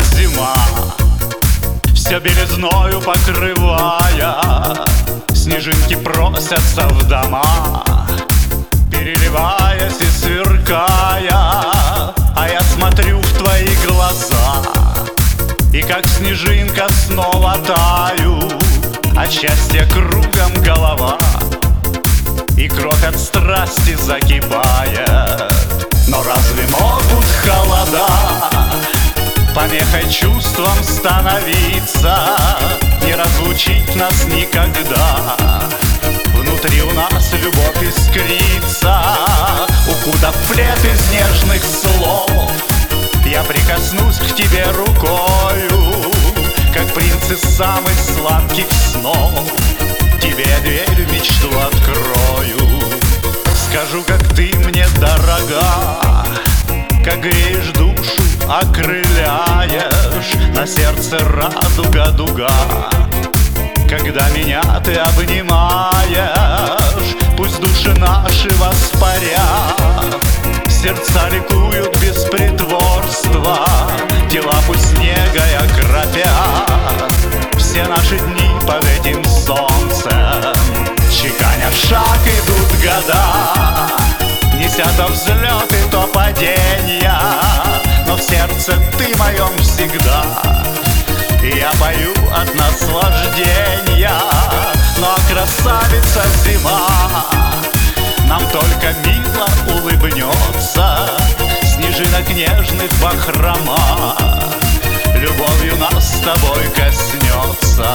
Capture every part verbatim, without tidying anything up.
зима, все белизною покрывая. Снежинки просятся в дома, переливаясь и сверкая. А я смотрю в твои глаза, и как снежинка снова таю. От счастья кругом голова, и кровь от страсти закипает. Но разве могут холода помехой чувствам становиться, не разлучить нас никогда? Внутри у нас любовь искрится, укутав плед из нежных слов. Я прикоснусь к тебе рукою, как принц из самых сладких снов. Тебе дверь в мечту открою, скажу, как ты мне дорога, как греешь душу, окрыляешь, на сердце радуга дуга. Когда меня ты обнимаешь, пусть души наши воспарят, сердца ликуют без притворства, тела пусть снегой окропят. Все наши дни под этим солнцем, чеканя шаг, идут года, неся то взлеты, то падения, но в сердце ты моем всегда. И я пою от наслаждения, но красавица зима нам только мило улыбнется, снежинок нежных бахрома любовью нас с тобой коснется.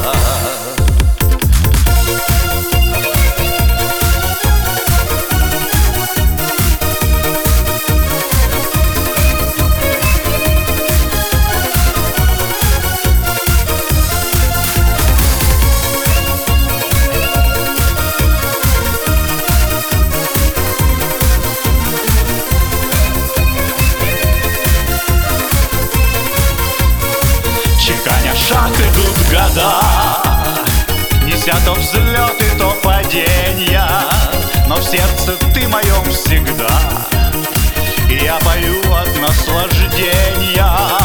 Чеканя шаг, идут года, неся то взлеты, то падения, но в сердце ты моем всегда. И я пою от наслаждения,